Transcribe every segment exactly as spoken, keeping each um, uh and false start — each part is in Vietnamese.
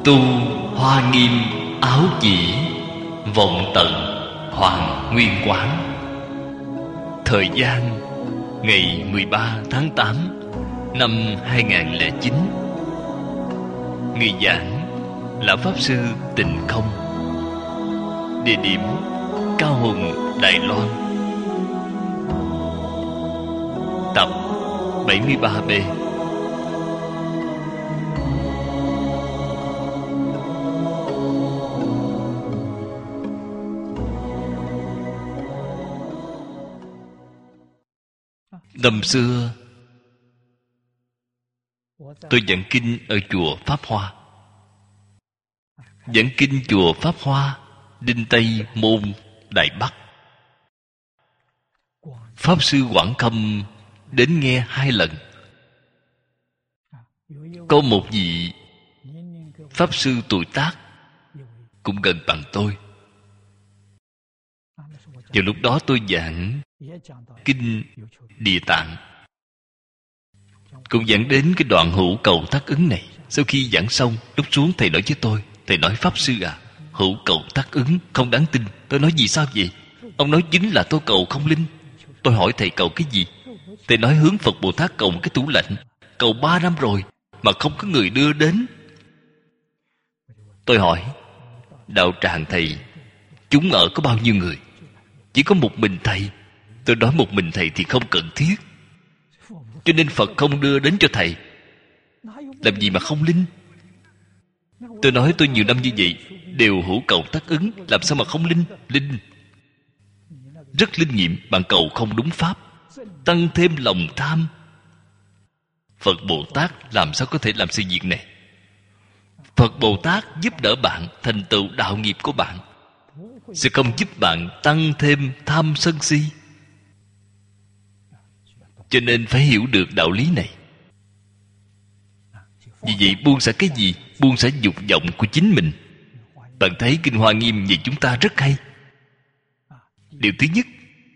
Tu hoa nghiêm áo chỉ, vọng tận hoàng nguyên quán. Thời gian ngày mười ba tháng tám năm hai nghìn không trăm lẻ chín. Người giảng là Pháp Sư Tịnh Không. Địa điểm Cao Hùng, Đài Loan. Tập bảy mươi ba B. Năm xưa tôi giảng kinh ở chùa Pháp Hoa. Giảng kinh chùa Pháp Hoa, Đinh Tây Môn, Đài Bắc. Pháp Sư Quảng Khâm đến nghe hai lần. Có một vị Pháp Sư tuổi tác cũng gần bằng tôi. Vào lúc đó tôi giảng kinh Địa Tạng, cũng giảng đến cái đoạn hữu cầu tác ứng này. Sau khi giảng xong, lúc xuống thầy nói với tôi, thầy nói: Pháp Sư à, hữu cầu tác ứng không đáng tin. Tôi nói: vì sao vậy? Ông nói: chính là tôi cầu không linh. Tôi hỏi thầy cầu cái gì? Thầy nói hướng Phật Bồ Tát cầu một cái tủ lạnh, cầu ba năm rồi mà không có người đưa đến. Tôi hỏi: đạo tràng thầy chúng ở có bao nhiêu người? Chỉ có một mình thầy. Tôi nói: một mình thầy thì không cần thiết, cho nên Phật không đưa đến cho thầy. Làm gì mà không linh? Tôi nói tôi nhiều năm như vậy đều hữu cầu tác ứng, làm sao mà không linh? Linh, rất linh nghiệm. Bạn cầu không đúng pháp, tăng thêm lòng tham. Phật Bồ Tát làm sao có thể làm sự việc này? Phật Bồ Tát giúp đỡ bạn thành tựu đạo nghiệp của bạn, sẽ không giúp bạn tăng thêm tham sân si. Cho nên phải hiểu được đạo lý này. Vì vậy buông xả cái gì? Buông xả dục vọng của chính mình. Bạn thấy Kinh Hoa Nghiêm về chúng ta rất hay. Điều thứ nhất,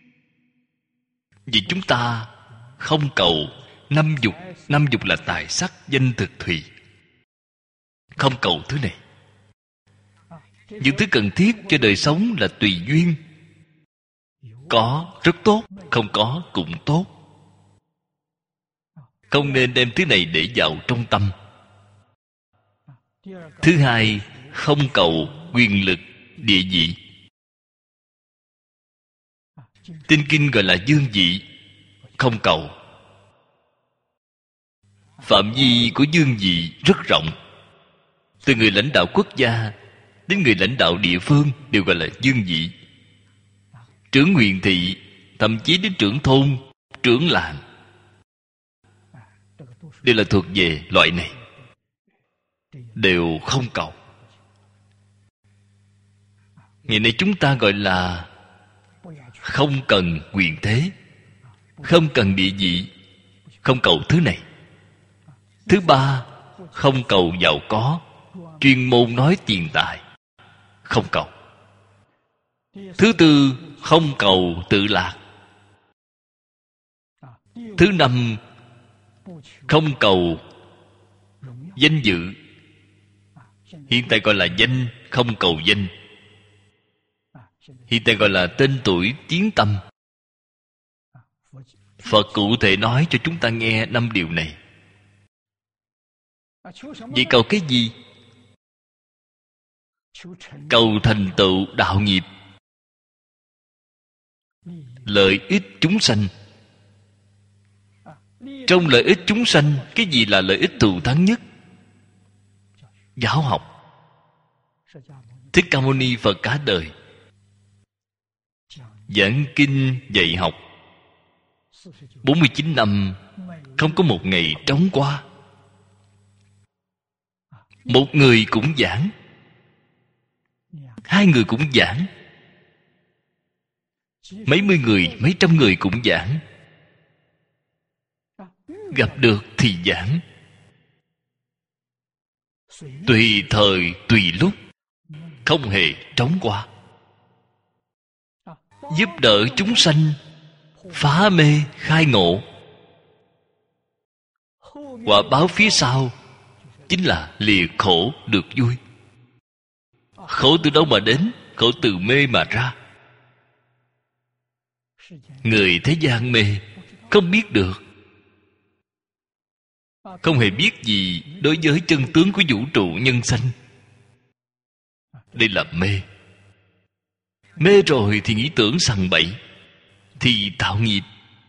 vì chúng ta không cầu năm dục. Năm dục là tài sắc danh thực thùy. Không cầu thứ này. Những thứ cần thiết cho đời sống là tùy duyên. Có rất tốt, không có cũng tốt. Không nên đem thứ này để vào trong tâm. Thứ hai, không cầu quyền lực, địa vị. Tinh kinh gọi là dương vị. Không cầu. Phạm vi của dương vị rất rộng. Từ người lãnh đạo quốc gia đến người lãnh đạo địa phương đều gọi là dương vị. Trưởng huyện thị, thậm chí đến trưởng thôn, trưởng làng, đều là thuộc về loại này. Đều không cầu. Ngày nay chúng ta gọi là không cần quyền thế, không cần địa vị, không cầu thứ này. Thứ ba, không cầu giàu có, chuyên môn nói tiền tài, không cầu. Thứ tư, không cầu tự lạc. Thứ năm, không cầu danh dự. Hiện tại gọi là danh, không cầu danh. Hiện tại gọi là tên tuổi tiếng tăm. Phật cụ thể nói cho chúng ta nghe năm điều này. Vậy cầu cái gì? Cầu thành tựu đạo nghiệp, lợi ích chúng sanh. Trong lợi ích chúng sanh, cái gì là lợi ích thù thắng nhất? Giáo học. Thích Ca Mâu Ni Phật cả đời giảng kinh dạy học, bốn mươi chín năm không có một ngày trống qua. Một người cũng giảng, hai người cũng giảng, mấy mươi người, mấy trăm người cũng giảng. Gặp được thì giảng, tùy thời tùy lúc, không hề trống qua. Giúp đỡ chúng sanh phá mê khai ngộ. Quả báo phía sau chính là lìa khổ được vui. Khổ từ đâu mà đến? Khổ từ mê mà ra. Người thế gian mê, không biết được, không hề biết gì đối với chân tướng của vũ trụ nhân sanh. Đây là mê. Mê rồi thì nghĩ tưởng sằng bậy, thì tạo nghiệp.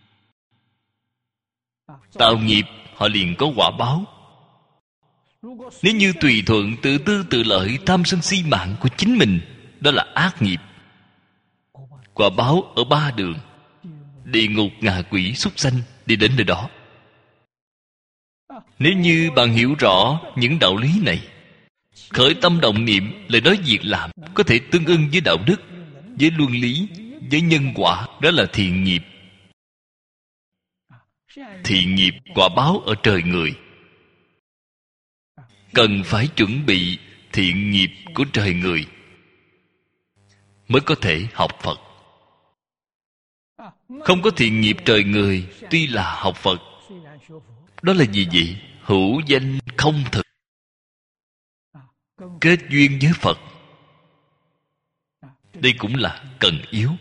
Tạo nghiệp họ liền có quả báo. Nếu như tùy thuận tự tư tự lợi, tham sân si mạng của chính mình, đó là ác nghiệp. Quả báo ở ba đường: địa ngục, ngạ quỷ, súc sanh, đi đến nơi đó. Nếu như bạn hiểu rõ những đạo lý này, khởi tâm động niệm, lời nói việc làm có thể tương ưng với đạo đức, với luân lý, với nhân quả, đó là thiện nghiệp. Thiện nghiệp quả báo ở trời người. Cần phải chuẩn bị thiện nghiệp của trời người mới có thể học Phật. Không có thiện nghiệp trời người, tuy là học Phật, đó là gì vậy? Hữu danh không thực. Kết duyên với Phật, đây cũng là cần yếu.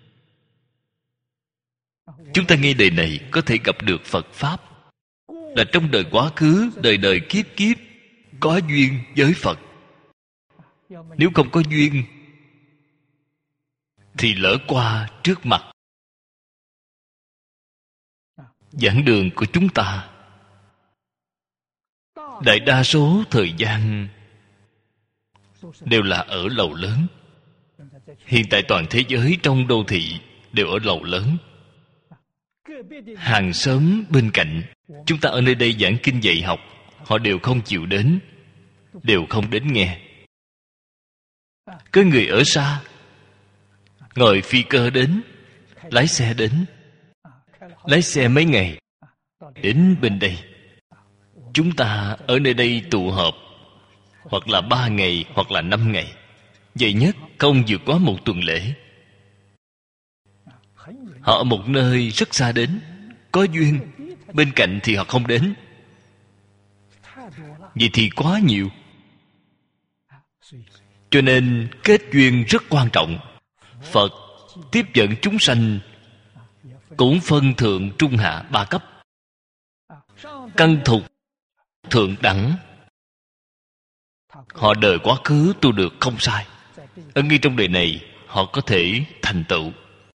Chúng ta nghe đời này có thể gặp được Phật Pháp, là trong đời quá khứ, đời đời kiếp kiếp có duyên với Phật. Nếu không có duyên thì lỡ qua trước mặt. Giảng đường của chúng ta đại đa số thời gian đều là ở lầu lớn. Hiện tại toàn thế giới trong đô thị đều ở lầu lớn. Hàng xóm bên cạnh, chúng ta ở nơi đây giảng kinh dạy học, họ đều không chịu đến, đều không đến nghe. Có người ở xa, ngồi phi cơ đến, lái xe đến, lái xe mấy ngày đến bên đây. Chúng ta ở nơi đây tụ họp, hoặc là ba ngày, hoặc là năm ngày, vậy nhất không vượt quá một tuần lễ. Họ ở một nơi rất xa đến, có duyên, bên cạnh thì họ không đến. Vậy thì quá nhiều. Cho nên kết duyên rất quan trọng. Phật tiếp dẫn chúng sanh cũng phân thượng trung hạ ba cấp. Căn thục, thượng đẳng, họ đời quá khứ tu được không sai, ở ngay trong đời này họ có thể thành tựu.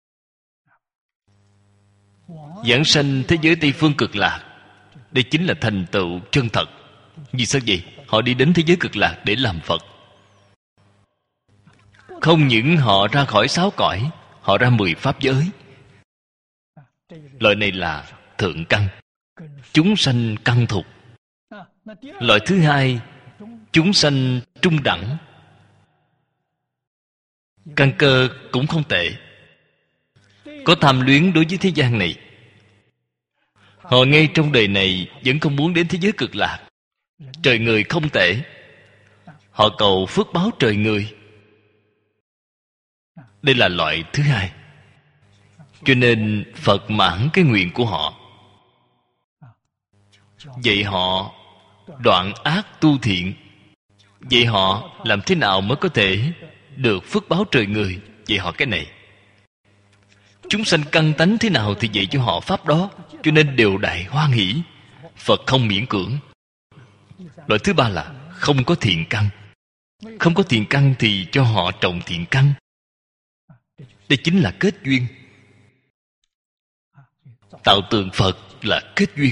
Giảng sanh thế giới Tây Phương Cực Lạc, đây chính là thành tựu chân thật. Vì sao vậy? Họ đi đến thế giới Cực Lạc để làm Phật. Không những họ ra khỏi sáu cõi, họ ra mười pháp giới. Loại này là thượng căn, chúng sanh căn thục. Loại thứ hai, chúng sanh trung đẳng, căn cơ cũng không tệ, có tham luyến đối với thế gian này. Họ ngay trong đời này vẫn không muốn đến thế giới Cực Lạc. Trời người không tệ, họ cầu phước báo trời người. Đây là loại thứ hai. Cho nên Phật mãn cái nguyện của họ, vậy họ đoạn ác tu thiện. Vậy họ làm thế nào mới có thể được phước báo trời người? Vậy họ cái này, chúng sanh căn tánh thế nào thì dạy cho họ pháp đó. Cho nên đều đại hoan hỷ. Phật không miễn cưỡng. Loại thứ ba là không có thiện căn. Không có thiện căn thì cho họ trồng thiện căn. Đây chính là kết duyên. Tạo tượng Phật là kết duyên.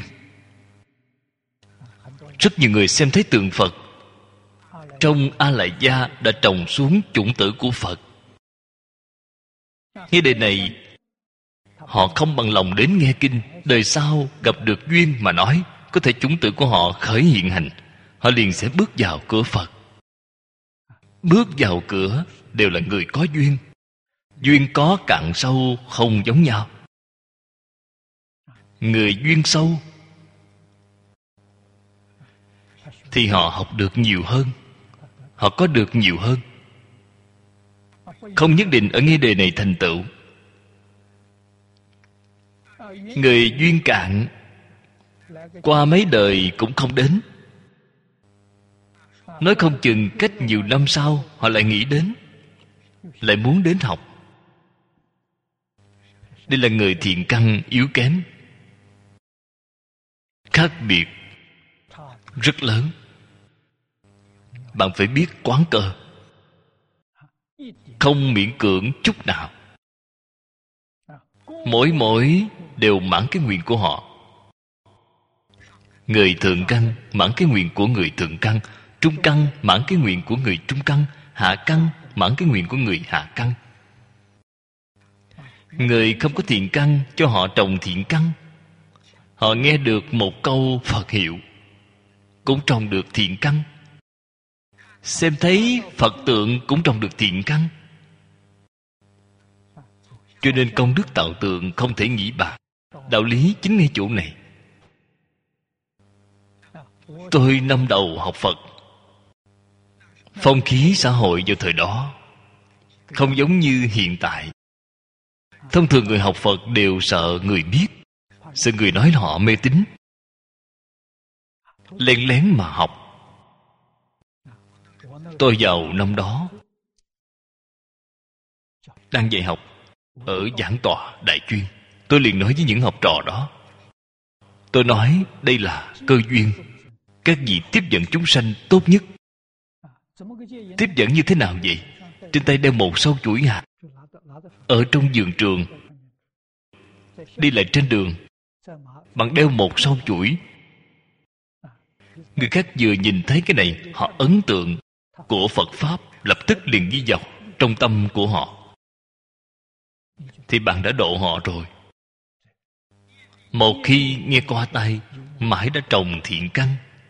Rất nhiều người xem thấy tượng Phật, trong A Lại Gia đã trồng xuống chủng tử của Phật. Nghe đời này họ không bằng lòng đến nghe kinh, đời sau gặp được duyên mà nói, có thể chủng tử của họ khởi hiện hành, họ liền sẽ bước vào cửa Phật. Bước vào cửa đều là người có duyên. Duyên có cạn sâu không giống nhau. Người duyên sâu thì họ học được nhiều hơn, họ có được nhiều hơn. Không nhất định ở ngay đời này thành tựu. Người duyên cạn qua mấy đời cũng không đến. Nói không chừng cách nhiều năm sau họ lại nghĩ đến, lại muốn đến học. Đây là người thiện căn yếu kém, khác biệt rất lớn. Bạn phải biết quán cơ, không miễn cưỡng chút nào. Mỗi mỗi đều mãn cái nguyện của họ. Người thượng căn mãn cái nguyện của người thượng căn, trung căn mãn cái nguyện của người trung căn, hạ căn mãn cái nguyện của người hạ căn. Người không có thiện căn cho họ trồng thiện căn. Họ nghe được một câu Phật hiệu cũng trồng được thiện căn. Xem thấy Phật tượng cũng trồng được thiện căn. Cho nên công đức tạo tượng không thể nghĩ bạc. Đạo lý chính ngay chỗ này. Tôi năm đầu học Phật, phong khí xã hội vào thời đó không giống như hiện tại. Thông thường người học Phật đều sợ người biết, sợ người nói là họ mê tín, lén lén mà học. Tôi vào năm đó đang dạy học ở giảng tọa đại chuyên. Tôi liền nói với những học trò đó, tôi nói đây là cơ duyên. Các vị tiếp dẫn chúng sanh tốt nhất. Tiếp dẫn như thế nào vậy? Trên tay đeo một sâu chuỗi hạt, ở trong vườn trường, đi lại trên đường, bạn đeo một sâu chuỗi. Người khác vừa nhìn thấy cái này, họ ấn tượng của Phật Pháp lập tức liền ghi vào trong tâm của họ, thì bạn đã độ họ rồi. Một khi nghe qua tai, mãi đã trồng thiện căn.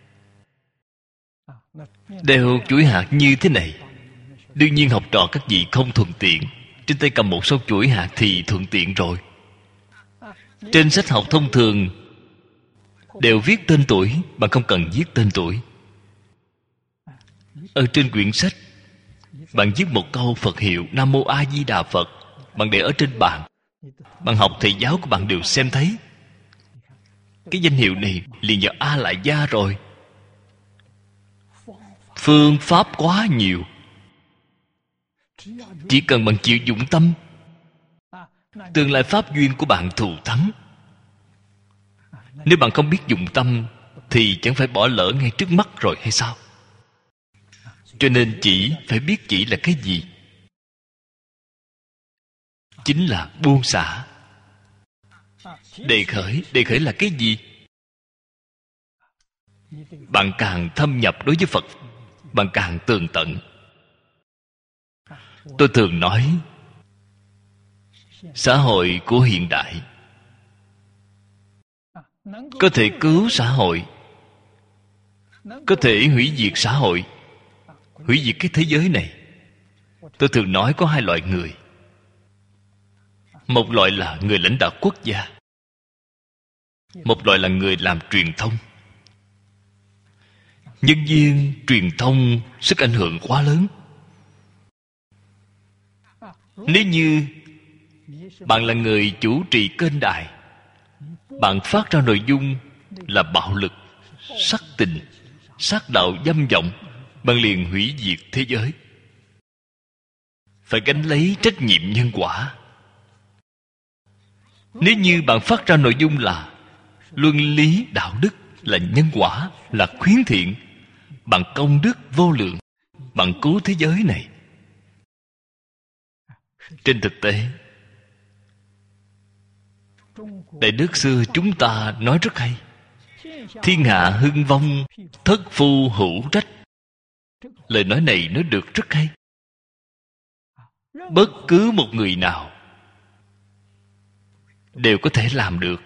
Đeo chuỗi hạt như thế này, đương nhiên học trò các vị không thuận tiện. Trên tay cầm một sâu chuỗi hạt thì thuận tiện rồi. Trên sách học thông thường đều viết tên tuổi, bạn không cần viết tên tuổi. Ở trên quyển sách, bạn viết một câu Phật hiệu Nam Mô A Di Đà Phật, bạn để ở trên bàn. Bạn học thầy giáo của bạn đều xem thấy. Cái danh hiệu này liền vào A Lại Gia rồi. Phương pháp quá nhiều. Chỉ cần bạn chịu dụng tâm, tương lai pháp duyên của bạn thù thắng. Nếu bạn không biết dụng tâm thì chẳng phải bỏ lỡ ngay trước mắt rồi hay sao? Cho nên chỉ phải biết chỉ là cái gì? Chính là buông xả. Đề khởi, đề khởi là cái gì? Bạn càng thâm nhập đối với Phật, bạn càng tường tận. Tôi thường nói, xã hội của hiện đại có thể cứu xã hội, có thể hủy diệt xã hội, hủy diệt cái thế giới này. Tôi thường nói có hai loại người. Một loại là người lãnh đạo quốc gia, một loại là người làm truyền thông. Nhân viên truyền thông sức ảnh hưởng quá lớn. Nếu như bạn là người chủ trì kênh đài, bạn phát ra nội dung là bạo lực, sắc tình, sát đạo dâm vọng, bạn liền hủy diệt thế giới. Phải gánh lấy trách nhiệm nhân quả. Nếu như bạn phát ra nội dung là luân lý đạo đức, là nhân quả, là khuyến thiện, bạn công đức vô lượng, bạn cứu thế giới này. Trên thực tế, Đại Đức xưa chúng ta nói rất hay: thiên hạ hưng vong, thất phu hữu trách. Lời nói này nói được rất hay. Bất cứ một người nào đều có thể làm được.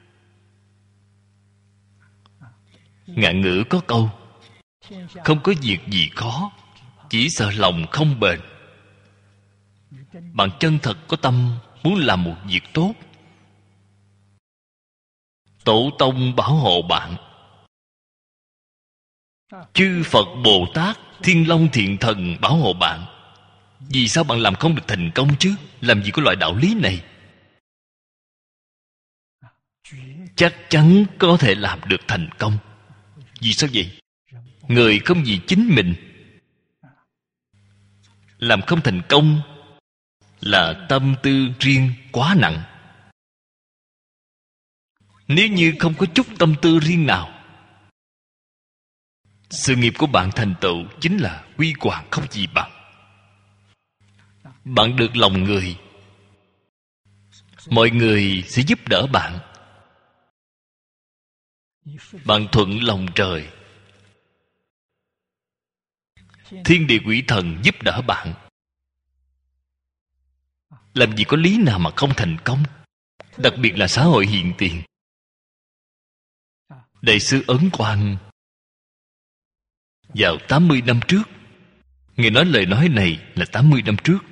Ngạn ngữ có câu: không có việc gì khó, chỉ sợ lòng không bền. Bạn chân thật có tâm muốn làm một việc tốt, Tổ tông bảo hộ bạn, chư Phật Bồ Tát, Thiên Long Thiện Thần bảo hộ bạn. Vì sao bạn làm không được thành công chứ? Làm gì có loại đạo lý này? Chắc chắn có thể làm được thành công. Vì sao vậy? người không vì chính mình làm không thành công là tâm tư riêng quá nặng. Nếu như không có chút tâm tư riêng nào, sự nghiệp của bạn thành tựu chính là huy hoàng không gì bằng. Bạn được lòng người, mọi người sẽ giúp đỡ bạn. Bạn thuận lòng trời, thiên địa quỷ thần giúp đỡ bạn. Làm gì có lý nào mà không thành công. Đặc biệt là xã hội hiện tiền. Đại sư Ấn Quang vào tám mươi năm trước, Ngài nói lời nói này là tám mươi năm trước.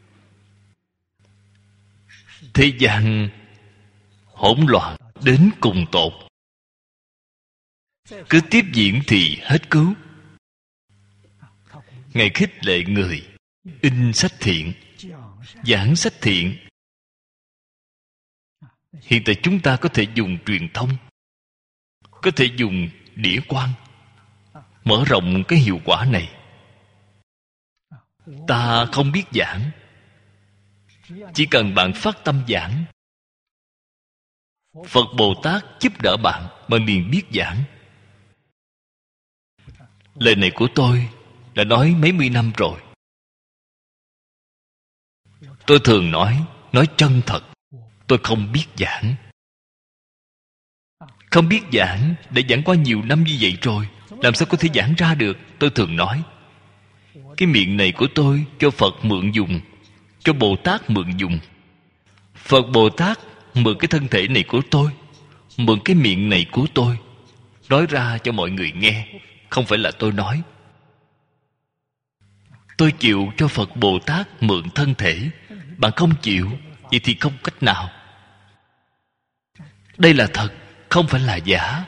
Thế gian hỗn loạn đến cùng tột, cứ tiếp diễn thì hết cứu. Ngài khích lệ người in sách thiện, giảng sách thiện. Hiện tại chúng ta có thể dùng truyền thông, có thể dùng đĩa quang, mở rộng cái hiệu quả này. Ta không biết giảng, chỉ cần bạn phát tâm giảng, Phật Bồ Tát giúp đỡ bạn, bạn liền biết giảng. Lời này của tôi đã nói mấy mươi năm rồi. Tôi thường nói, nói chân thật, tôi không biết giảng. Không biết giảng, đã giảng qua nhiều năm như vậy rồi, làm sao có thể giảng ra được. Tôi thường nói, cái miệng này của tôi cho Phật mượn dùng, cho Bồ Tát mượn dùng. Phật Bồ Tát mượn cái thân thể này của tôi, mượn cái miệng này của tôi, nói ra cho mọi người nghe. Không phải là tôi nói. Tôi chịu cho Phật Bồ Tát mượn thân thể. Bạn không chịu, vậy thì không cách nào. Đây là thật, không phải là giả.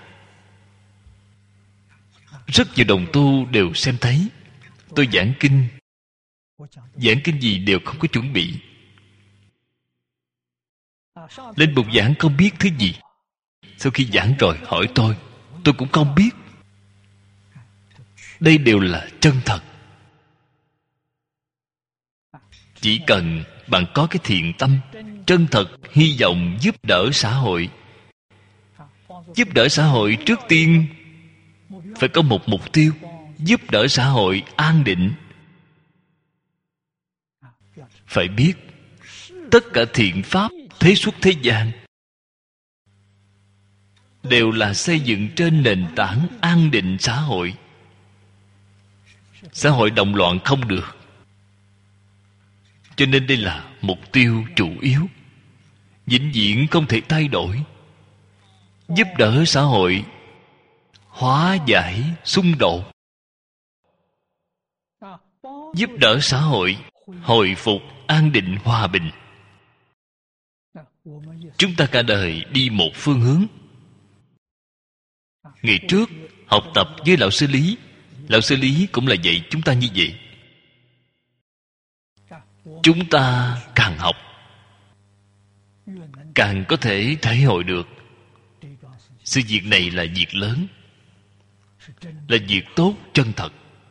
Rất nhiều đồng tu đều xem thấy tôi giảng kinh. Giảng kinh gì đều không có chuẩn bị. Lên bục giảng không biết thứ gì. Sau khi giảng rồi hỏi tôi, tôi cũng không biết. Đây đều là chân thật. Chỉ cần bạn có cái thiện tâm, chân thật, hy vọng giúp đỡ xã hội. Giúp đỡ xã hội trước tiên phải có một mục tiêu, giúp đỡ xã hội an định. Phải biết tất cả thiện pháp thế xuất thế gian đều là xây dựng trên nền tảng an định xã hội. Xã hội động loạn không được. Cho nên đây là mục tiêu chủ yếu, vĩnh viễn không thể thay đổi. Giúp đỡ xã hội hóa giải xung đột, giúp đỡ xã hội hồi phục an định hòa bình. Chúng ta cả đời đi một phương hướng. Ngày trước học tập với lão sư Lý, lão sư Lý cũng là dạy chúng ta như vậy. Chúng ta càng học, càng có thể thể hội được sự việc này là việc lớn, là việc tốt chân thật.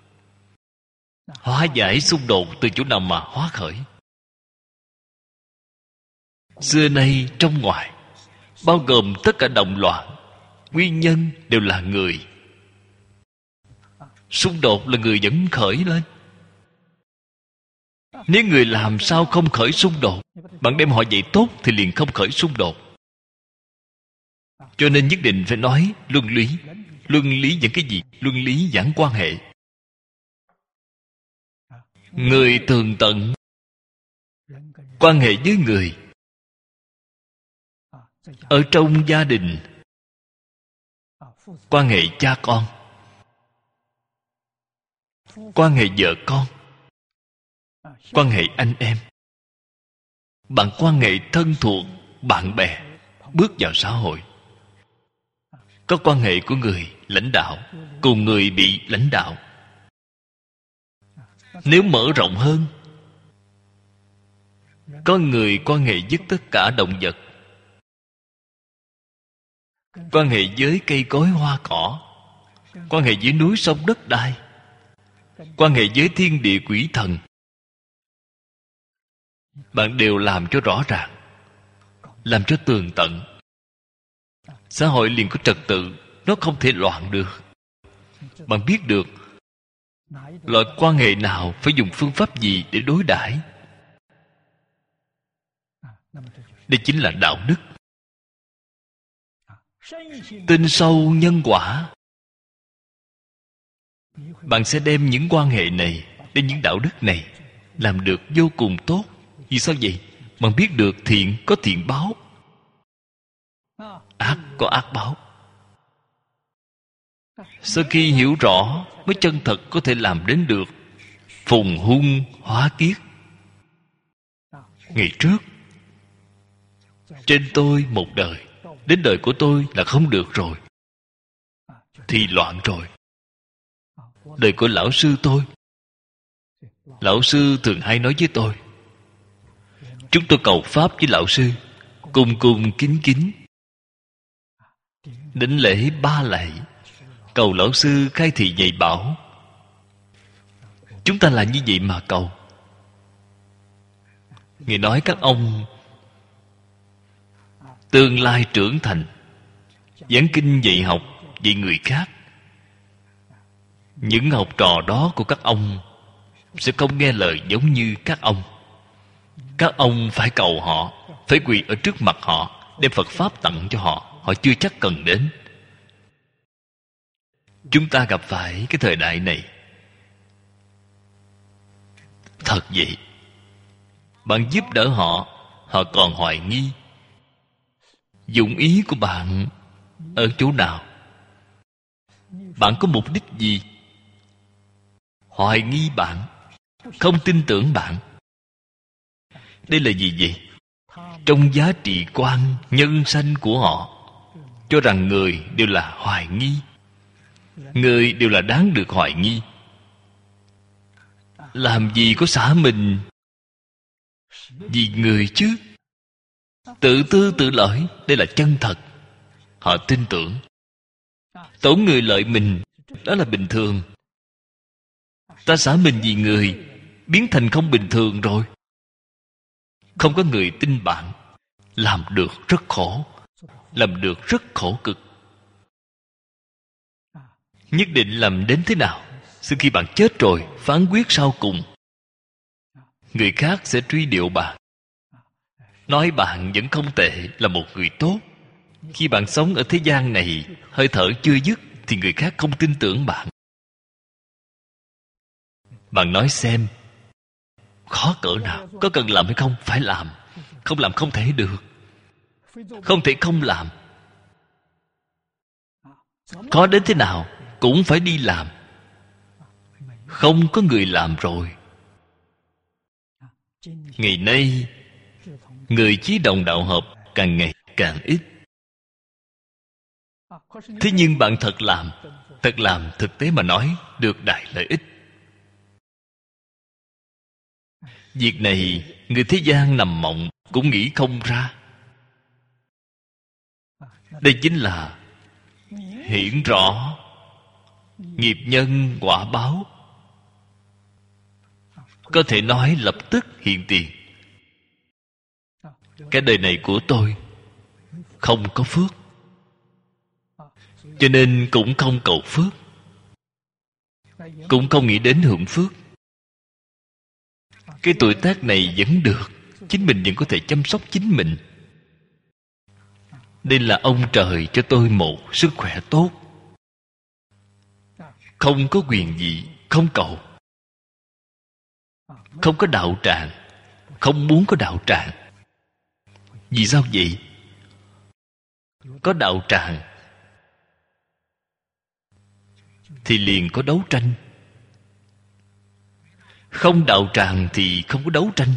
Hóa giải xung đột từ chỗ nào mà hóa khởi? Xưa nay trong ngoài, bao gồm tất cả động loạn, nguyên nhân đều là người. Xung đột là người dẫn khởi lên. Nếu người làm sao không khởi xung đột, bạn đem họ dạy tốt thì liền không khởi xung đột. Cho nên nhất định phải nói luân lý. Luân lý giảng cái gì? Luân lý giảng quan hệ. Người tường tận quan hệ với người. Ở trong gia đình, quan hệ cha con, quan hệ vợ con, quan hệ anh em, bạn quan hệ thân thuộc, bạn bè, bước vào xã hội. Có quan hệ của người lãnh đạo cùng người bị lãnh đạo. Nếu mở rộng hơn, có người quan hệ với tất cả động vật, quan hệ với cây cối hoa cỏ, quan hệ với núi sông đất đai, quan hệ với thiên địa quỷ thần, bạn đều làm cho rõ ràng, làm cho tường tận. Xã hội liền có trật tự, nó không thể loạn được. Bạn biết được loại quan hệ nào phải dùng phương pháp gì để đối đãi. Đây chính là đạo đức. Tin sâu nhân quả, bạn sẽ đem những quan hệ này, đem những đạo đức này làm được vô cùng tốt. Vì sao vậy? Bạn biết được thiện có thiện báo, ác có ác báo. Sau khi hiểu rõ mới chân thật có thể làm đến được phùng hung hóa kiết. Ngày trước trên tôi một đời, đến đời của tôi là không được rồi, thì loạn rồi. Đời của lão sư tôi, lão sư thường hay nói với tôi, chúng tôi cầu pháp với lão sư, cung cung kính kính, đảnh lễ ba lạy, cầu lão sư khai thị dạy bảo. Chúng ta là như vậy mà cầu. Ngài nói các ông tương lai trưởng thành, giảng kinh dạy học dạy người khác, những học trò đó của các ông sẽ không nghe lời giống như các ông. Các ông phải cầu họ, phải quỳ ở trước mặt họ, đem Phật Pháp tặng cho họ. Họ chưa chắc cần đến. Chúng ta gặp phải cái thời đại này thật vậy. Bạn giúp đỡ họ, họ còn hoài nghi. Dụng ý của bạn ở chỗ nào? Bạn có mục đích gì? Hoài nghi bạn, không tin tưởng bạn. Đây là gì vậy? Trong giá trị quan nhân sanh của họ, cho rằng người đều là hoài nghi, người đều là đáng được hoài nghi. Làm gì có xả mình vì người chứ? Tự tư tự lợi, đây là chân thật. Họ tin tưởng. Tổn người lợi mình, đó là bình thường. Ta xả mình vì người, biến thành không bình thường rồi. Không có người tin bạn, làm được rất khổ, làm được rất khổ cực. Nhất định làm đến thế nào? Sau khi bạn chết rồi, phán quyết sau cùng, người khác sẽ truy điệu bạn, nói bạn vẫn không tệ, là một người tốt. Khi bạn sống ở thế gian này, hơi thở chưa dứt, thì người khác không tin tưởng bạn. Bạn nói xem, khó cỡ nào? Có cần làm hay không? Phải làm. Không làm không thể được. Không thể không làm. Có đến thế nào cũng phải đi làm. Không có người làm rồi. Ngày nay, người chí đồng đạo hợp càng ngày càng ít. Thế nhưng bạn thật làm, thật làm thực tế mà nói, được đại lợi ích. Việc này người thế gian nằm mộng cũng nghĩ không ra. Đây chính là hiển rõ nghiệp nhân quả báo. Có thể nói lập tức hiện tiền. Cái đời này của tôi không có phước, cho nên cũng không cầu phước, cũng không nghĩ đến hưởng phước. Cái tuổi tác này vẫn được, chính mình vẫn có thể chăm sóc chính mình. Đây là ông trời cho tôi một sức khỏe tốt. Không có quyền gì, không cầu. Không có đạo tràng, không muốn có đạo tràng. Vì sao vậy? Có đạo tràng thì liền có đấu tranh. Không đạo tràng thì không có đấu tranh.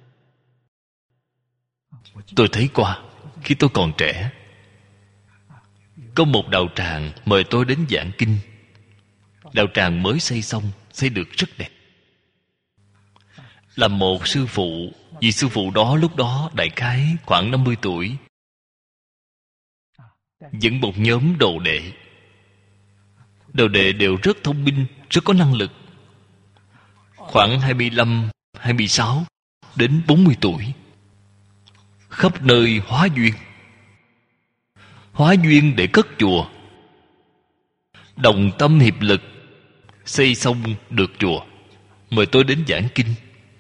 Tôi thấy qua, khi tôi còn trẻ, có một đạo tràng mời tôi đến giảng kinh. Đạo tràng mới xây xong, xây được rất đẹp. Là một sư phụ, vị sư phụ đó lúc đó đại khái khoảng năm mươi tuổi, dẫn một nhóm đồ đệ. Đồ đệ đều rất thông minh, rất có năng lực. Khoảng hai mươi lăm, hai mươi sáu đến bốn mươi tuổi, khắp nơi hóa duyên. Hóa duyên để cất chùa, đồng tâm hiệp lực xây xong được chùa, mời tôi đến giảng kinh.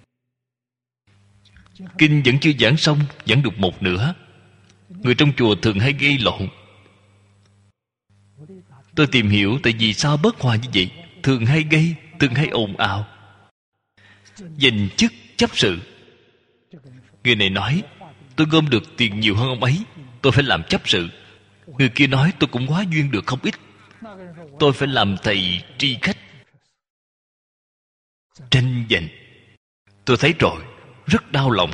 Kinh vẫn chưa giảng xong, giảng được một nửa. Người trong chùa thường hay gây lộn. Tôi tìm hiểu tại vì sao bất hòa như vậy. Thường hay gây, thường hay ồn ào, giành chức chấp sự. Người này nói tôi gom được tiền nhiều hơn ông ấy, tôi phải làm chấp sự. Người kia nói tôi cũng hóa duyên được không ít, tôi phải làm thầy tri khách. Tranh giành. Tôi thấy rồi, rất đau lòng.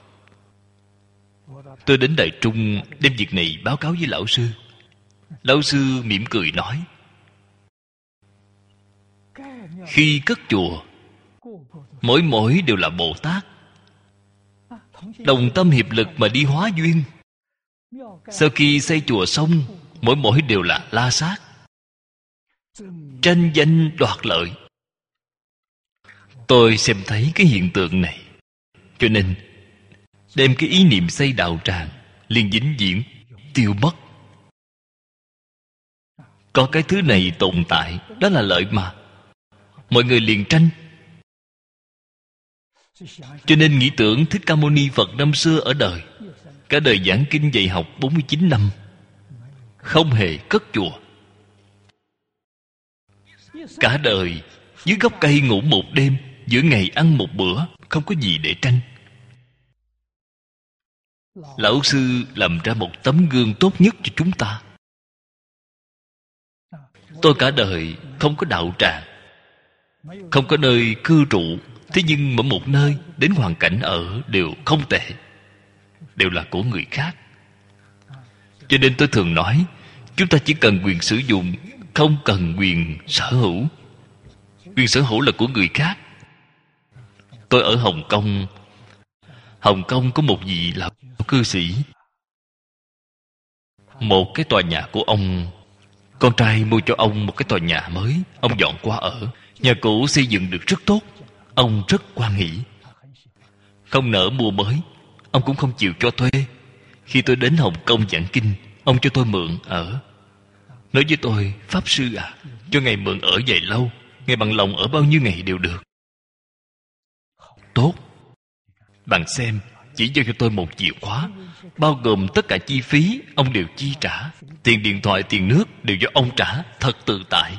Tôi đến Đại Trung đem việc này báo cáo với lão sư. Lão sư mỉm cười nói, khi cất chùa, mỗi mỗi đều là Bồ Tát, đồng tâm hiệp lực mà đi hóa duyên. Sau khi xây chùa xong, mỗi mỗi đều là la sát, tranh danh đoạt lợi. Tôi xem thấy cái hiện tượng này, cho nên đem cái ý niệm xây đạo tràng liền vĩnh viễn tiêu mất. Có cái thứ này tồn tại, đó là lợi mà. Mọi người liền tranh. Cho nên nghĩ tưởng Thích Ca Mâu Ni Phật năm xưa ở đời, cả đời giảng kinh dạy học bốn mươi chín năm, không hề cất chùa. Cả đời dưới gốc cây ngủ một đêm, giữa ngày ăn một bữa, không có gì để tranh. Lão sư làm ra một tấm gương tốt nhất cho chúng ta. Tôi cả đời không có đạo tràng, không có nơi cư trụ, thế nhưng mỗi một nơi đến hoàn cảnh ở đều không tệ, đều là của người khác. Cho nên tôi thường nói, chúng ta chỉ cần quyền sử dụng, không cần quyền sở hữu. Quyền sở hữu là của người khác. Tôi ở Hồng Kông. Hồng Kông có một vị là cư sĩ. Một cái tòa nhà của ông, con trai mua cho ông một cái tòa nhà mới, ông dọn qua ở. Nhà cũ xây dựng được rất tốt, ông rất hoan hỷ. Không nỡ mua mới, ông cũng không chịu cho thuê. Khi tôi đến Hồng Kông giảng kinh, ông cho tôi mượn ở. Nói với tôi, Pháp Sư à, cho ngài mượn ở dài lâu, ngài bằng lòng ở bao nhiêu ngày đều được. Tốt. Bạn xem, chỉ giao cho tôi một chìa khóa, bao gồm tất cả chi phí ông đều chi trả. Tiền điện thoại, tiền nước đều do ông trả, thật tự tại.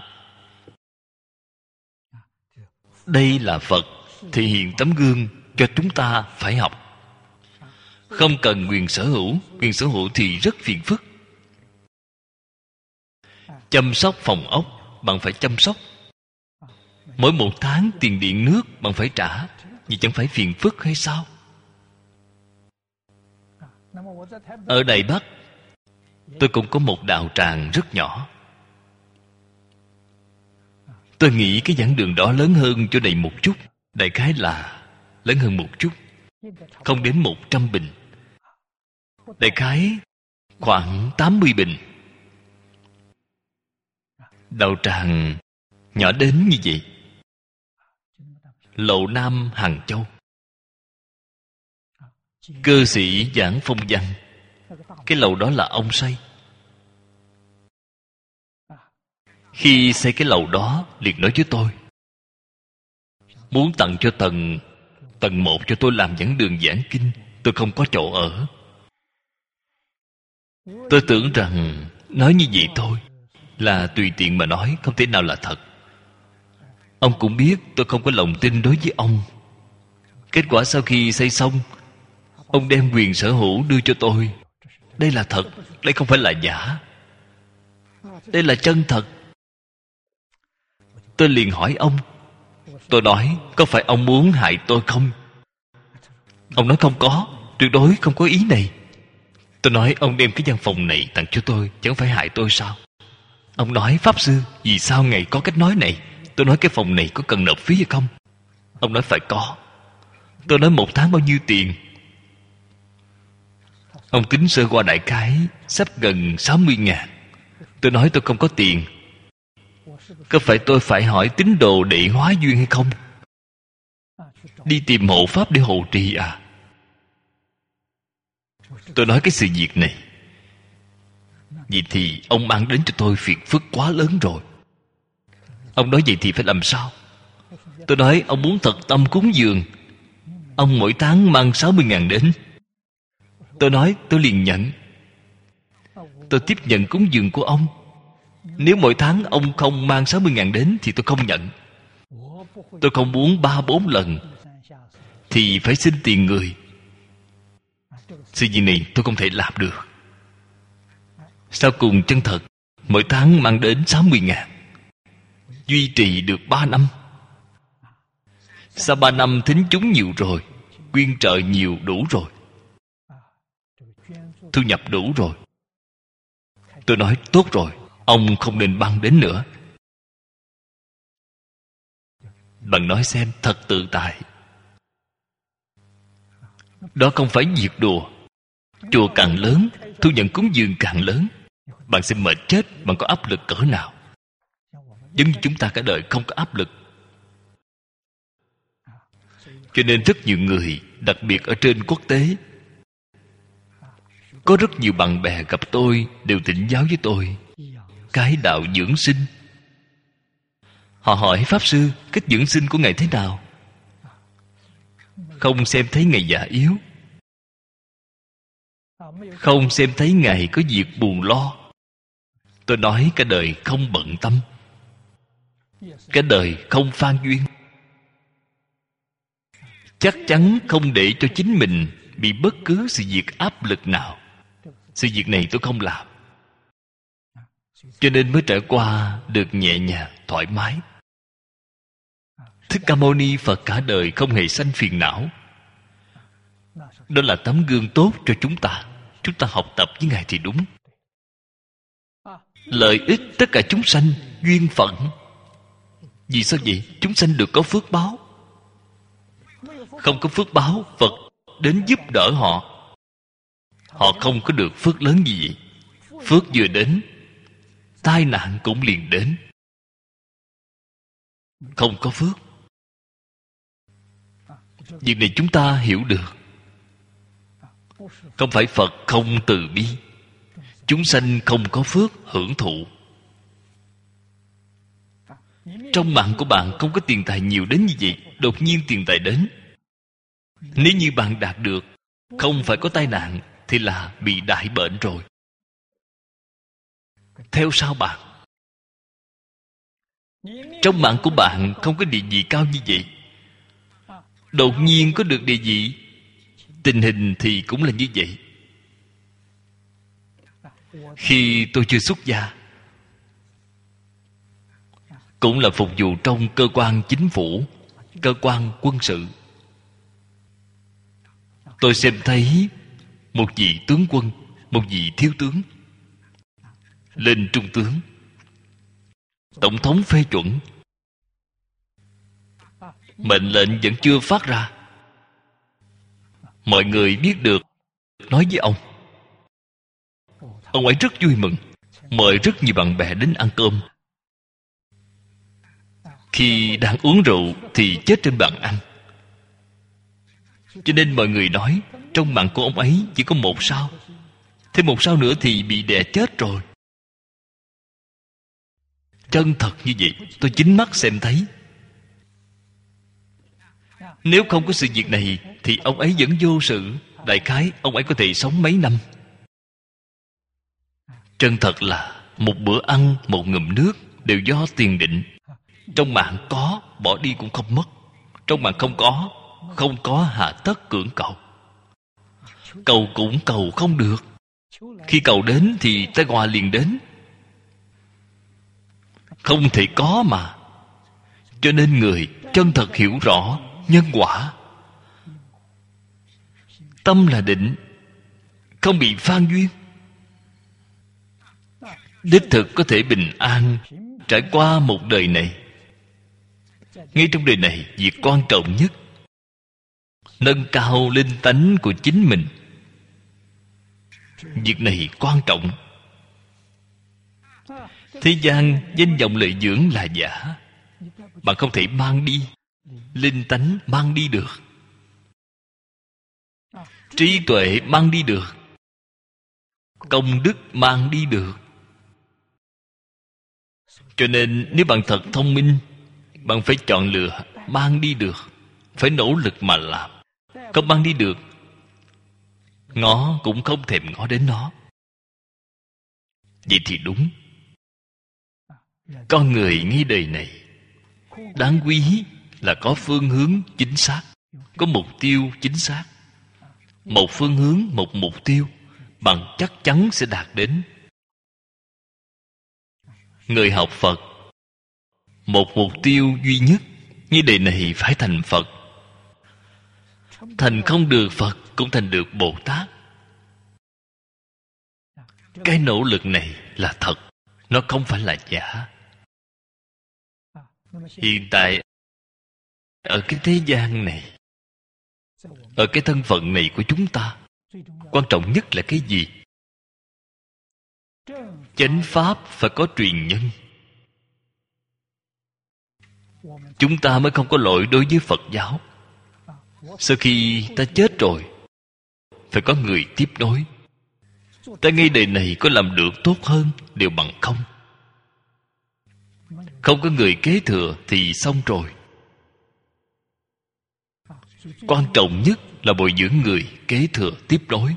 Đây là Phật thể hiện tấm gương cho chúng ta phải học. Không cần quyền sở hữu. Quyền sở hữu thì rất phiền phức. Chăm sóc phòng ốc, bạn phải chăm sóc. Mỗi một tháng tiền điện nước bạn phải trả, vì chẳng phải phiền phức hay sao? Ở Đài Bắc, tôi cũng có một đạo tràng rất nhỏ. Tôi nghĩ cái giảng đường đó lớn hơn chỗ này một chút, đại khái là lớn hơn một chút, không đến một trăm bình, đại khái khoảng tám mươi bình. Đạo tràng nhỏ đến như vậy. Lầu Nam Hàng Châu, cơ sĩ giảng phong văn, cái lầu đó là ông xây. Khi xây cái lầu đó, liền nói với tôi, muốn tặng cho tầng Tầng một cho tôi làm giảng đường giảng kinh, tôi không có chỗ ở. Tôi tưởng rằng nói như vậy thôi là tùy tiện mà nói, không thể nào là thật. Ông cũng biết tôi không có lòng tin đối với ông. Kết quả sau khi xây xong, ông đem quyền sở hữu đưa cho tôi. Đây là thật, đây không phải là giả. Đây là chân thật. Tôi liền hỏi ông. Tôi nói, có phải ông muốn hại tôi không? Ông nói không có, tuyệt đối không có ý này. Tôi nói, ông đem cái văn phòng này tặng cho tôi, chẳng phải hại tôi sao? Ông nói, Pháp Sư, vì sao ngài có cách nói này? Tôi nói, cái phòng này có cần nộp phí hay không? Ông nói, phải có. Tôi nói, một tháng bao nhiêu tiền? Ông tính sơ qua đại khái sắp gần sáu mươi ngàn. Tôi nói, tôi không có tiền. Có phải tôi phải hỏi tín đồ để hóa duyên hay không? Đi tìm hộ pháp để hộ trì à? Tôi nói cái sự việc này, vậy thì ông mang đến cho tôi phiền phức quá lớn rồi. Ông nói vậy thì phải làm sao? Tôi nói ông muốn thật tâm cúng dường, ông mỗi tháng mang sáu mươi ngàn đến. Tôi nói tôi liền nhận. Tôi tiếp nhận cúng dường của ông. Nếu mỗi tháng ông không mang sáu mươi ngàn đến thì tôi không nhận. Tôi không muốn ba bốn lần thì phải xin tiền người. Sự gì này tôi không thể làm được. Sau cùng chân thật, mỗi tháng mang đến sáu mươi ngàn, duy trì được ba năm. Sau ba năm thính chúng nhiều rồi, quyên trợ nhiều đủ rồi, thu nhập đủ rồi. Tôi nói tốt rồi, ông không nên băng đến nữa. Bạn nói xem, thật tự tại. Đó không phải việc đùa. Chùa càng lớn, thu nhận cúng dường càng lớn. Bạn sẽ mệt chết, bạn có áp lực cỡ nào? Giống như chúng ta cả đời không có áp lực. Cho nên rất nhiều người, đặc biệt ở trên quốc tế, có rất nhiều bạn bè gặp tôi đều thỉnh giáo với tôi cái đạo dưỡng sinh. Họ hỏi Pháp Sư, cách dưỡng sinh của Ngài thế nào? Không xem thấy Ngài già yếu, không xem thấy Ngài có việc buồn lo. Tôi nói cả đời không bận tâm, cả đời không phan duyên, chắc chắn không để cho chính mình bị bất cứ sự việc áp lực nào. Sự việc này tôi không làm, cho nên mới trải qua được nhẹ nhàng, thoải mái. Thích Ca Mâu Ni Phật cả đời không hề sanh phiền não. Đó là tấm gương tốt cho chúng ta. Chúng ta học tập với Ngài thì đúng. Lợi ích tất cả chúng sanh, duyên phận. Vì sao vậy? Chúng sanh được có phước báo. Không có phước báo, Phật đến giúp đỡ họ, họ không có được phước lớn gì vậy. Phước vừa đến, tai nạn cũng liền đến. Không có phước, việc này chúng ta hiểu được. Không phải Phật không từ bi, chúng sanh không có phước hưởng thụ. Trong mạng của bạn không có tiền tài nhiều đến như vậy, đột nhiên tiền tài đến. Nếu như bạn đạt được, không phải có tai nạn, thì là bị đại bệnh rồi. Theo sao bạn? Trong mạng của bạn không có địa vị cao như vậy, đột nhiên có được địa vị, tình hình thì cũng là như vậy. Khi tôi chưa xuất gia, cũng là phục vụ trong cơ quan chính phủ, cơ quan quân sự. Tôi xem thấy một vị tướng quân, một vị thiếu tướng lên trung tướng. Tổng thống phê chuẩn, mệnh lệnh vẫn chưa phát ra. Mọi người biết được, nói với ông. Ông ấy rất vui mừng, mời rất nhiều bạn bè đến ăn cơm. Khi đang uống rượu thì chết trên bàn ăn. Cho nên mọi người nói trong mạng của ông ấy chỉ có một sao, thêm một sao nữa thì bị đè chết rồi. Chân thật như vậy, tôi chính mắt xem thấy. Nếu không có sự việc này thì ông ấy vẫn vô sự. Đại khái ông ấy có thể sống mấy năm. Chân thật là một bữa ăn, một ngụm nước đều do tiền định. Trong mạng có, bỏ đi cũng không mất. Trong mạng không có, không có hà tất cưỡng cầu. Cầu cũng cầu không được. Khi cầu đến thì tai họa liền đến. Không thể có mà. Cho nên người chân thật hiểu rõ nhân quả. Tâm là định, không bị phan duyên, đích thực có thể bình an trải qua một đời này. Ngay trong đời này, việc quan trọng nhất nâng cao linh tánh của chính mình. Việc này quan trọng. Thế gian danh vọng lợi dưỡng là giả. Bạn không thể mang đi. Linh tánh mang đi được. Trí tuệ mang đi được. Công đức mang đi được. Cho nên nếu bạn thật thông minh, bạn phải chọn lựa mang đi được. Phải nỗ lực mà làm. Không mang đi được, ngó cũng không thèm ngó đến nó. Vậy thì đúng. Con người ngay đời này đáng quý là có phương hướng chính xác, có mục tiêu chính xác. Một phương hướng, một mục tiêu, bạn chắc chắn sẽ đạt đến. Người học Phật, một mục tiêu duy nhất, như đời này phải thành Phật. Thành không được Phật cũng thành được Bồ Tát. Cái nỗ lực này là thật, nó không phải là giả. Hiện tại ở cái thế gian này, ở cái thân phận này của chúng ta, quan trọng nhất là cái gì? Chánh pháp phải có truyền nhân. Chúng ta mới không có lỗi đối với Phật giáo. Sau khi ta chết rồi, phải có người tiếp nối. Ta ngay đời này có làm được tốt hơn đều bằng không. Không có người kế thừa thì xong rồi. Quan trọng nhất là bồi dưỡng người kế thừa tiếp nối.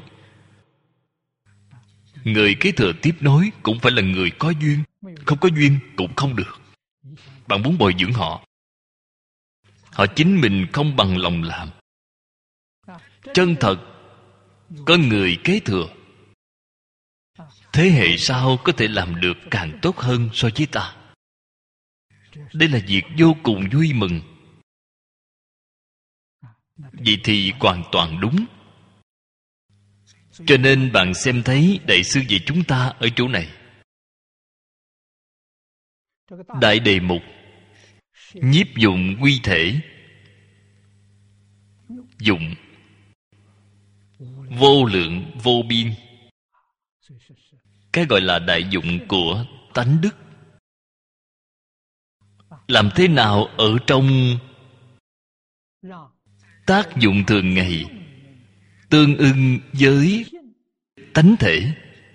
Người kế thừa tiếp nối cũng phải là người có duyên. Không có duyên cũng không được. Bạn muốn bồi dưỡng họ, họ chính mình không bằng lòng làm. Chân thật có người kế thừa, thế hệ sau có thể làm được càng tốt hơn so với ta. Đây là việc vô cùng vui mừng. Vậy thì hoàn toàn đúng. Cho nên bạn xem thấy đại sư dạy chúng ta ở chỗ này. Đại đề mục nhiếp dụng quy thể. Dụng vô lượng vô biên. Cái gọi là đại dụng của tánh đức. Làm thế nào ở trong tác dụng thường ngày tương ưng với tánh thể.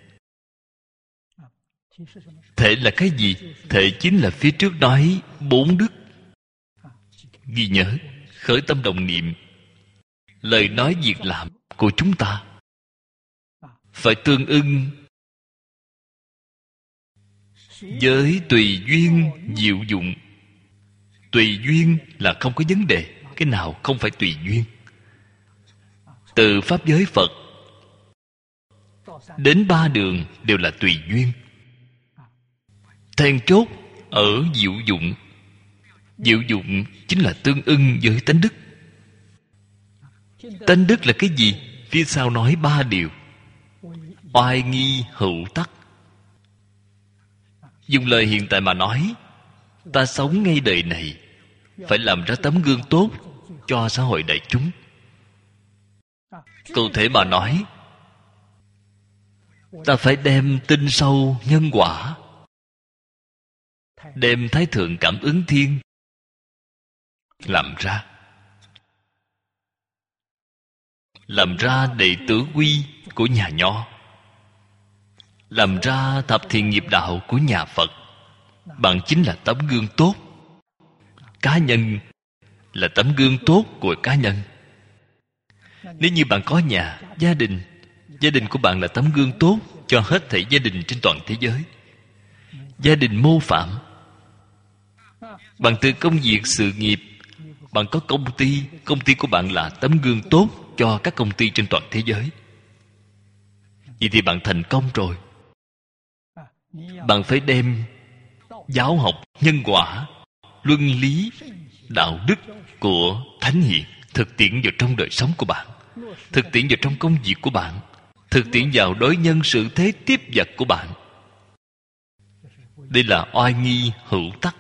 Thể là cái gì? Thể chính là phía trước nói bốn đức. Ghi nhớ, khởi tâm động niệm, lời nói việc làm của chúng ta phải tương ưng với tùy duyên diệu dụng. Tùy duyên là không có vấn đề. Cái nào không phải tùy duyên? Từ pháp giới Phật đến ba đường đều là tùy duyên. Then chốt ở diệu dụng. Diệu dụng chính là tương ưng với tánh đức. Tánh đức là cái gì? Phía sau nói ba điều: oai nghi hữu tắc. Dùng lời hiện tại mà nói, ta sống ngay đời này phải làm ra tấm gương tốt cho xã hội đại chúng. Cụ thể mà nói, ta phải đem tin sâu nhân quả, đem Thái Thượng Cảm Ứng Thiên làm ra. Làm ra đệ tử quy của nhà Nho, làm ra thập thiện nghiệp đạo của nhà Phật. Bạn chính là tấm gương tốt. Cá nhân là tấm gương tốt của cá nhân. Nếu như bạn có nhà, gia đình, gia đình của bạn là tấm gương tốt cho hết thảy gia đình trên toàn thế giới. Gia đình mô phạm. Bạn từ công việc, sự nghiệp, bạn có công ty, công ty của bạn là tấm gương tốt cho các công ty trên toàn thế giới. Vậy thì bạn thành công rồi. Bạn phải đem giáo học nhân quả, luân lý, đạo đức của Thánh Hiền thực tiễn vào trong đời sống của bạn, thực tiễn vào trong công việc của bạn, thực tiễn vào đối nhân xử thế tiếp vật của bạn. Đây là oai nghi hữu tắc.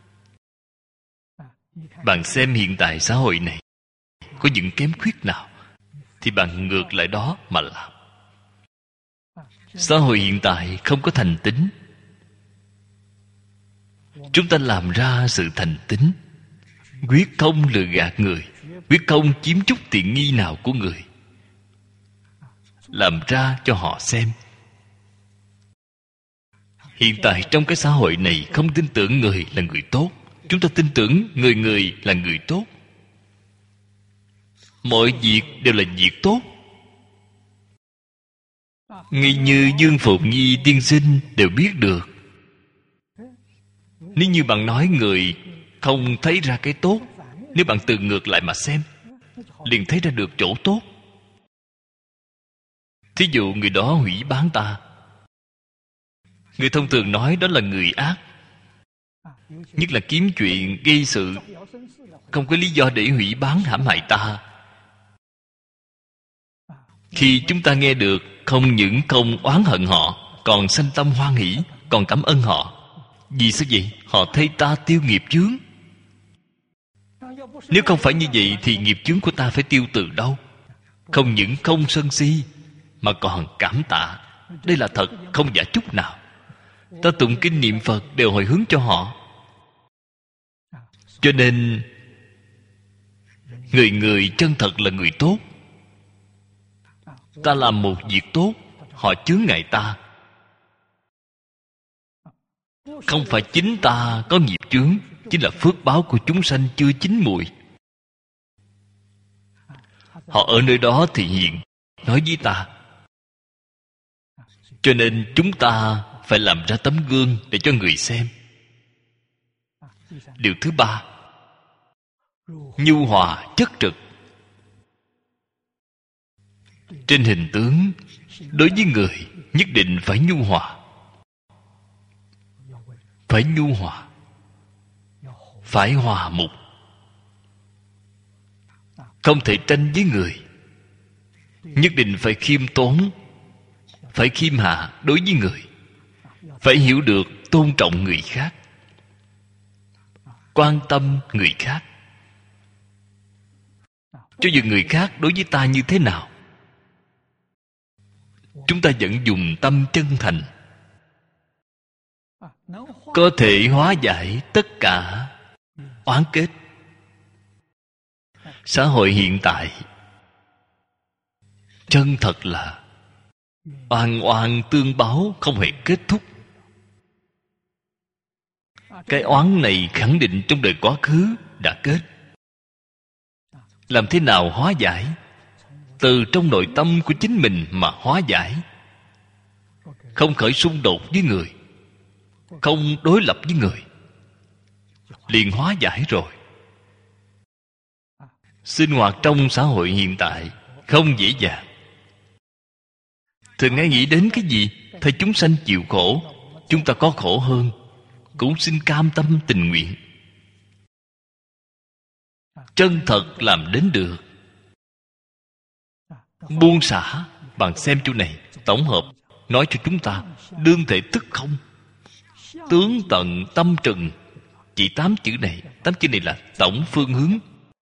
Bạn xem hiện tại xã hội này có những kém khuyết nào thì bạn ngược lại đó mà làm. Xã hội hiện tại không có thành tín, Chúng ta làm ra sự thành tín, quyết không lừa gạt người, quyết không chiếm chút tiện nghi nào của người, làm ra cho họ xem. Hiện tại trong cái xã hội này không tin tưởng người là người tốt. Chúng ta tin tưởng người người là người tốt. Mọi việc đều là việc tốt. Ngay như Dương Phụng Nhi tiên sinh đều biết được. Nếu như bạn nói người không thấy ra cái tốt, nếu bạn từ ngược lại mà xem, liền thấy ra được chỗ tốt. Thí dụ người đó hủy bán ta, người thông thường nói đó là người ác, nhất là kiếm chuyện gây sự, không có lý do để hủy bán hãm hại ta. Khi chúng ta nghe được, không những không oán hận họ, còn sanh tâm hoan hỷ, còn cảm ơn họ. Vì sao vậy? Họ thấy ta tiêu nghiệp chướng. Nếu không phải như vậy thì nghiệp chướng của ta phải tiêu từ đâu? Không những không sân si, mà còn cảm tạ. Đây là thật, không giả chút nào. Ta tụng kinh niệm Phật đều hồi hướng cho họ. Cho nên người người chân thật là người tốt. Ta làm một việc tốt, họ chướng ngại ta. Không phải chính ta có nghiệp chướng, chính là phước báo của chúng sanh chưa chín mùi. Họ ở nơi đó thì hiện, nói với ta. Cho nên chúng ta phải làm ra tấm gương để cho người xem. Điều thứ ba, nhu hòa chất trực. Trên hình tướng, đối với người nhất định phải nhu hòa. Phải nhu hòa, phải hòa mục. Không thể tranh với người. Nhất định phải khiêm tốn, phải khiêm hạ đối với người. Phải hiểu được tôn trọng người khác, quan tâm người khác. Cho dù người khác đối với ta như thế nào, chúng ta vẫn dùng tâm chân thành, có thể hóa giải tất cả oán kết. Xã hội hiện tại chân thật là oan oan tương báo, không hề kết thúc. Cái oán này khẳng định trong đời quá khứ đã kết. Làm thế nào hóa giải? Từ trong nội tâm của chính mình mà hóa giải. Không khởi xung đột với người, không đối lập với người, liền hóa giải rồi. Sinh hoạt trong xã hội hiện tại không dễ dàng. Thường hay nghĩ đến cái gì? Thấy chúng sanh chịu khổ, chúng ta có khổ hơn, cũng xin cam tâm tình nguyện. Chân thật làm đến được. Buông xả. Bạn xem chỗ này, tổng hợp nói cho chúng ta đương thể tức không, tướng tận tâm trừng. Chỉ tám chữ này. Tám chữ này là tổng phương hướng.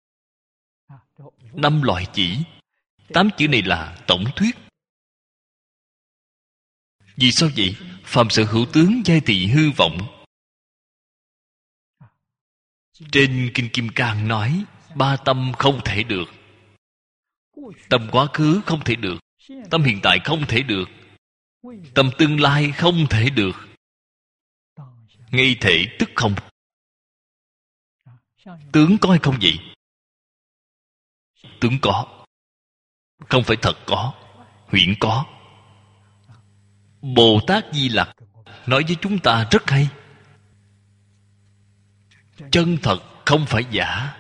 Năm loại chỉ. Tám chữ này là tổng thuyết. Vì sao vậy? Phàm sự hữu tướng giai thị hư vọng. Trên Kinh Kim Cang nói ba tâm không thể được. Tâm quá khứ không thể được, tâm hiện tại không thể được, tâm tương lai không thể được. Ngay thể tức không. Tướng có hay không vậy? Tướng có, không phải thật có, huyễn có. Bồ Tát Di Lặc nói với chúng ta rất hay. Chân thật không phải giả.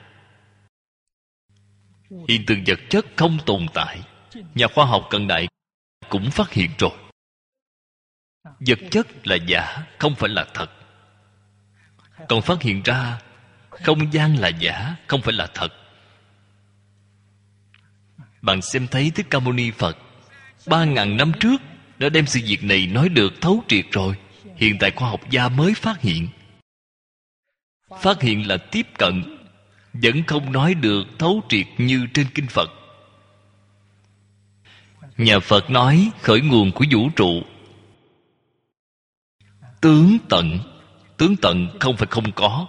Hiện tượng vật chất không tồn tại. Nhà khoa học cận đại cũng phát hiện rồi. Vật chất là giả, không phải là thật. Còn phát hiện ra không gian là giả, không phải là thật. Bạn xem thấy Thích Ca Mâu Ni Phật ba ngàn năm trước đã đem sự việc này nói được thấu triệt rồi. Hiện tại khoa học gia mới phát hiện. Phát hiện là tiếp cận, vẫn không nói được thấu triệt như trên kinh Phật. Nhà Phật nói khởi nguồn của vũ trụ, tướng tận. Tướng tận không phải không có.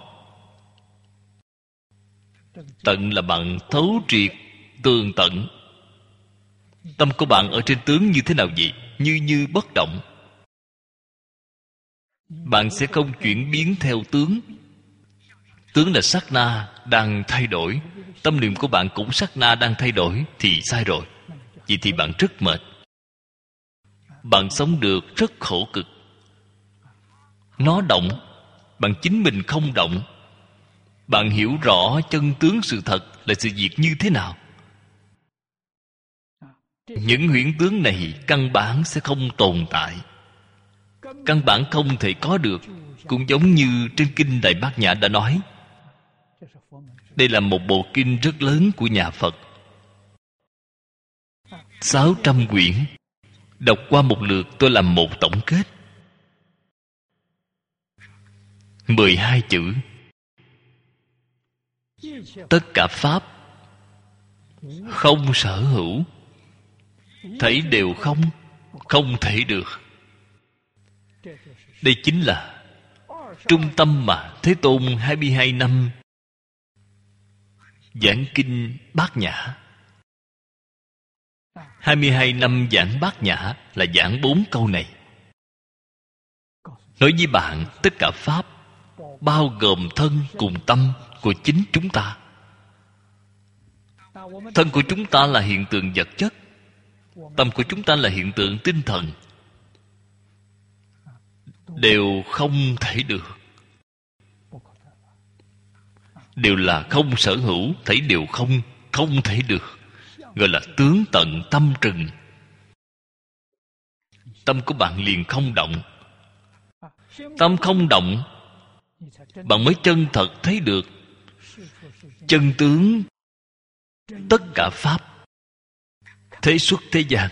Tận là bạn thấu triệt, tường tận. Tâm của bạn ở trên tướng như thế nào vậy? Như như bất động. Bạn sẽ không chuyển biến theo tướng. Tướng là sát na đang thay đổi. Tâm niệm của bạn cũng sát na đang thay đổi. Thì sai rồi. Vậy thì bạn rất mệt. Bạn sống được rất khổ cực. Nó động, bạn chính mình không động. Bạn hiểu rõ chân tướng sự thật là sự việc như thế nào. Những huyễn tướng này căn bản sẽ không tồn tại. Căn bản không thể có được. Cũng giống như trên kinh Đại Bát Nhã đã nói. Đây là một bộ kinh rất lớn của nhà Phật. Sáu trăm quyển. Đọc qua một lượt tôi làm một tổng kết. Mười hai chữ. Tất cả pháp không sở hữu, thấy đều không, không thể được. Đây chính là trung tâm mà Thế Tôn hai mươi hai năm giảng kinh Bát Nhã. Hai mươi hai năm giảng Bát Nhã là giảng bốn câu này. Nói với bạn, tất cả pháp bao gồm thân cùng tâm của chính chúng ta. Thân của chúng ta là hiện tượng vật chất, tâm của chúng ta là hiện tượng tinh thần. Đều không thể được. Đều là không sở hữu, thấy đều không, không thể được. Gọi là tướng tận tâm trừng. Tâm của bạn liền không động. Tâm không động, bạn mới chân thật thấy được chân tướng tất cả pháp thế xuất thế gian.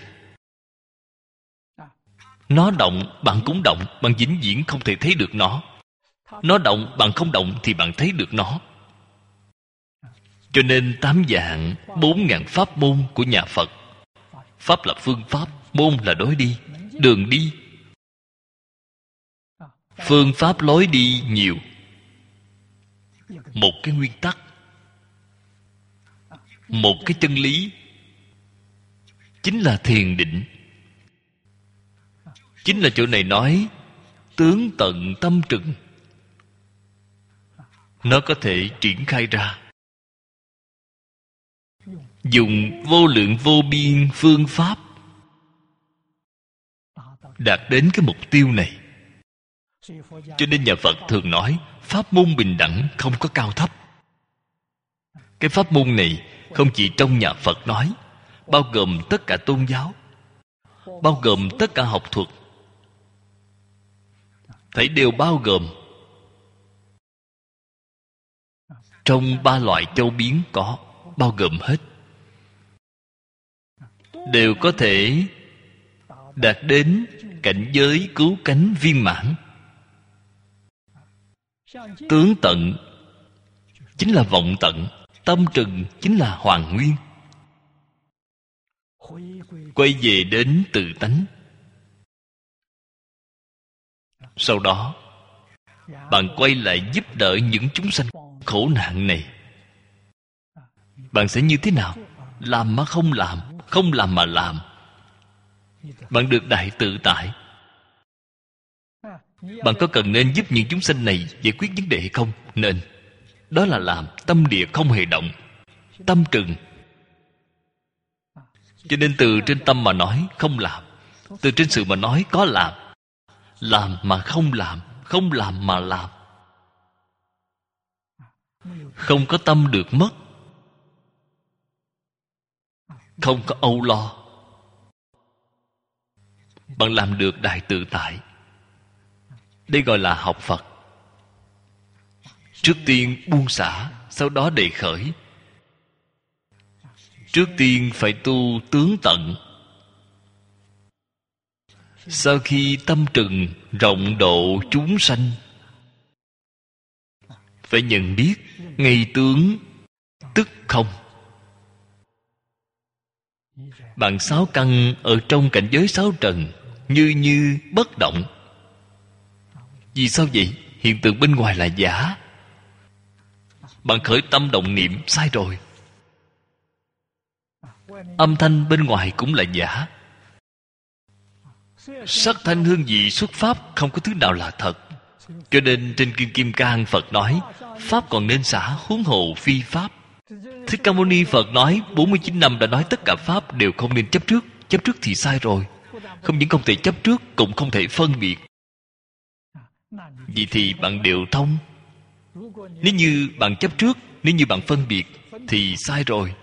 Nó động, bạn cũng động. Bạn vĩnh viễn không thể thấy được nó. Nó động, bạn không động thì bạn thấy được nó. Cho nên tám vạn bốn ngàn pháp môn của nhà Phật. Pháp là phương pháp, môn là lối đi, đường đi. Phương pháp lối đi nhiều. Một cái nguyên tắc, một cái chân lý, chính là thiền định. Chính là chỗ này nói tướng tận tâm trừng. Nó có thể triển khai ra. Dùng vô lượng vô biên phương pháp đạt đến cái mục tiêu này. Cho nên nhà Phật thường nói pháp môn bình đẳng, không có cao thấp. Cái pháp môn này không chỉ trong nhà Phật nói, bao gồm tất cả tôn giáo, bao gồm tất cả học thuật, thấy đều bao gồm. Trong ba loại châu biến có, bao gồm hết. Đều có thể đạt đến cảnh giới cứu cánh viên mãn. Tướng tận chính là vọng tận, tâm trừng chính là hoàn nguyên. Quay về đến tự tánh. Sau đó bạn quay lại giúp đỡ những chúng sanh khổ nạn này. Bạn sẽ như thế nào? Làm mà không làm, không làm mà làm. Bạn được đại tự tại. Bạn có cần nên giúp những chúng sanh này giải quyết vấn đề hay không? Nên. Đó là làm. Tâm địa không hề động. Tâm trừng. Cho nên từ trên tâm mà nói không làm, từ trên sự mà nói có làm. Làm mà không làm, không làm mà làm. Không có tâm được mất. Không có âu lo. Bạn làm được đại tự tại. Đây gọi là học Phật. Trước tiên buông xả, sau đó đề khởi. Trước tiên phải tu tướng tận. Sau khi tâm trừng rộng độ chúng sanh, phải nhận biết ngay tướng tức không. Bạn sáu căn ở trong cảnh giới sáu trần như như bất động. Vì sao vậy? Hiện tượng bên ngoài là giả. Bạn khởi tâm động niệm sai rồi. Âm thanh bên ngoài cũng là giả. Sắc thanh hương vị xuất pháp không có thứ nào là thật. Cho nên trên Kinh Kim Cang Phật nói pháp còn nên xả, huống hồ phi pháp. Thích Ca Mâu Ni Phật nói bốn mươi chín năm đã nói tất cả pháp đều không nên chấp trước. Chấp trước thì sai rồi. Không những không thể chấp trước, cũng không thể phân biệt. Vậy thì bạn đều thông. Nếu như bạn chấp trước, nếu như bạn phân biệt, thì sai rồi.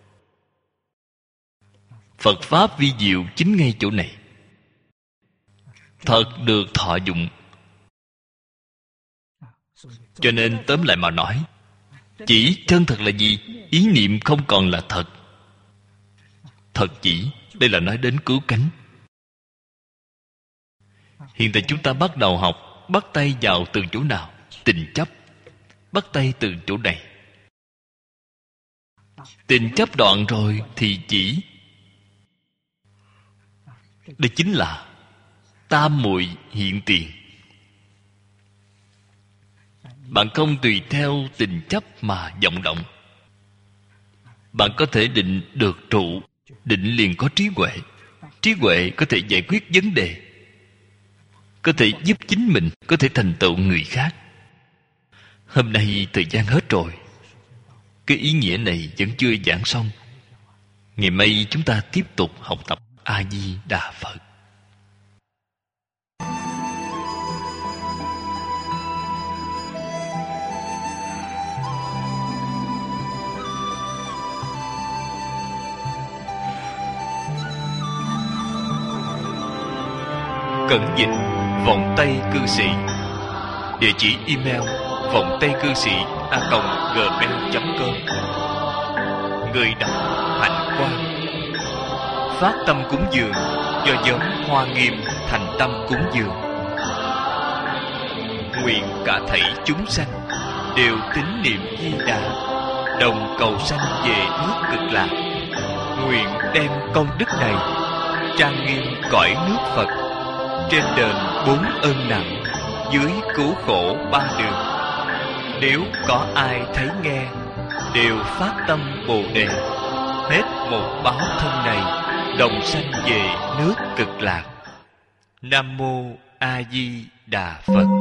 Phật Pháp vi diệu chính ngay chỗ này. Thật được thọ dụng. Cho nên tóm lại mà nói, chỉ chân thật là gì? Ý niệm không còn là thật. Thật chỉ, đây là nói đến cứu cánh. Hiện tại chúng ta bắt đầu học, bắt tay vào từ chỗ nào? Tình chấp. Bắt tay từ chỗ này. Tình chấp đoạn rồi thì chỉ. Đây chính là tam muội hiện tiền. Bạn không tùy theo tình chấp mà vọng động. Bạn có thể định được trụ. Định liền có trí huệ. Trí huệ có thể giải quyết vấn đề, có thể giúp chính mình, có thể thành tựu người khác. Hôm nay thời gian hết rồi. Cái ý nghĩa này vẫn chưa giảng xong. Ngày mai chúng ta tiếp tục học tập A Di Đà Phật. Cẩn dịch vọng tây cư sĩ. Địa chỉ email vọng tây cư sĩ a còng gmail chấm com. Người đọc Hạnh Quang. Phát tâm cúng dường do nhóm Hoa Nghiêm thành tâm cúng dường. Nguyện cả thảy chúng sanh đều tín niệm Di Đà, đồng cầu sanh về nước Cực Lạc. Nguyện đem công đức này trang nghiêm cõi nước Phật, trên đền bốn ơn nặng, dưới cứu khổ ba đường. Nếu có ai thấy nghe, đều phát tâm Bồ Đề, hết một báo thân này, đồng sanh về nước Cực Lạc. Nam mô A Di Đà Phật.